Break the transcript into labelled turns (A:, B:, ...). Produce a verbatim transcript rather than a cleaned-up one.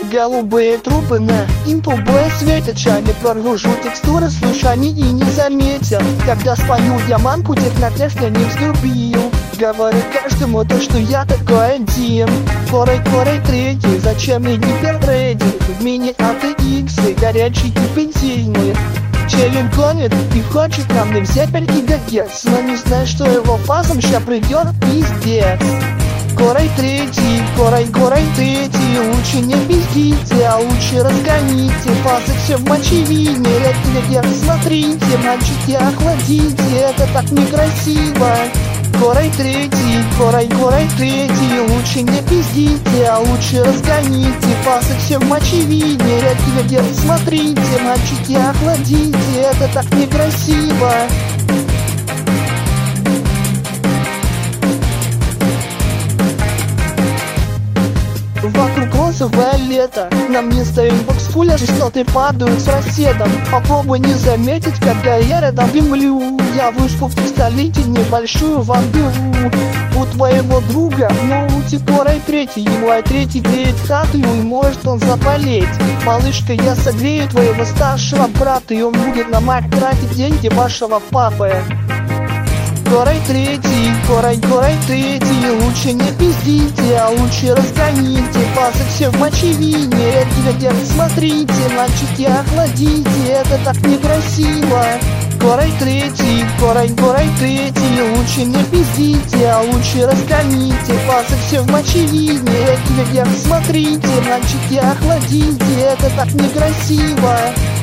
A: Голубые трубы на импульбе светят, чами прорвужу текстуры слушаний и не заметил. Когда спою я манку, тех на песня не взлюбил. Говорю каждому то, что я такой один. Корой, корой третий, зачем мне гипертрейдинг? В мини эй ти экс, горячий и бензинный. Челлен гонит и хочет на мне взять пять гигагерц, но не знаю, что его фазом ща придет пиздец. Корой третий, корой, корой третий, лучше не пиздите, а лучше разгоните. Фазы все в мочевине, редкий смотрите, мальчики охладите, это так некрасиво. Корой третий, корой, корой третий, лучше не пиздите, а лучше разгоните. Фазы все в мочевине, редкий смотрите, мальчики охладите, это так некрасиво. Вокруг розовое лето, на мне стоит боксфуля, частоты падают с расседом. Попробуй не заметить, когда я рядом бимлю. Я вышел в пистолете небольшую вам беру. У твоего друга, ну у корой третий, ему ай третий греет статую и может он заболеть. Малышка, я согрею твоего старшего брата, и он будет на мать тратить деньги вашего папы. Корой третий, корой, корой третий, лучше не пиздите, а лучше разгоните. Фазы все в мочевине, редкий смотрите, мальчики охладите, это так некрасиво. Корой третий, корой, корой третий, лучше не пиздите, а лучше разгоните. Фазы все в мочевине, редкий смотрите, мальчики охладите, это так некрасиво.